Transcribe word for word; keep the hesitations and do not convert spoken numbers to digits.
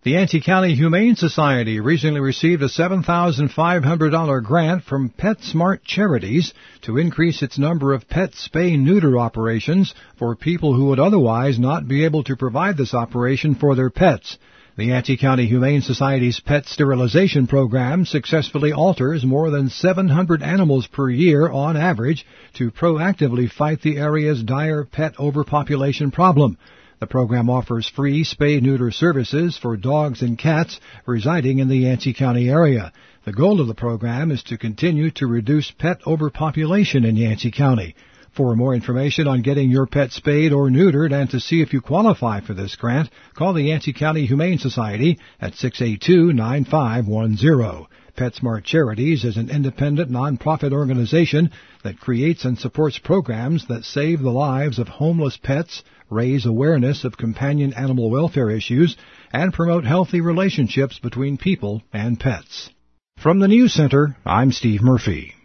The Yancey County Humane Society recently received a seven thousand five hundred dollars grant from PetSmart Charities to increase its number of pet spay-neuter operations for people who would otherwise not be able to provide this operation for their pets. The Yancey County Humane Society's pet sterilization program successfully alters more than seven hundred animals per year on average to proactively fight the area's dire pet overpopulation problem. The program offers free spay-neuter services for dogs and cats residing in the Yancey County area. The goal of the program is to continue to reduce pet overpopulation in Yancey County. For more information on getting your pet spayed or neutered and to see if you qualify for this grant, call the Yancey County Humane Society at six eight two, nine five one zero. PetSmart Charities is an independent nonprofit organization that creates and supports programs that save the lives of homeless pets, raise awareness of companion animal welfare issues, and promote healthy relationships between people and pets. From the News Center, I'm Steve Murphy.